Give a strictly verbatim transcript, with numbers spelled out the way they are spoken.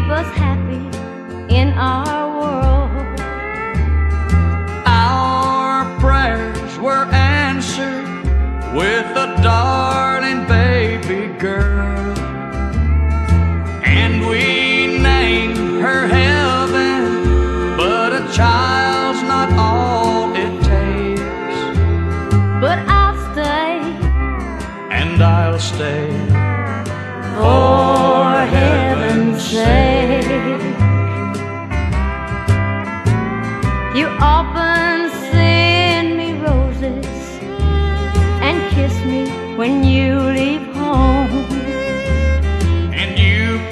us happy in our world. Our prayers were answered with a dark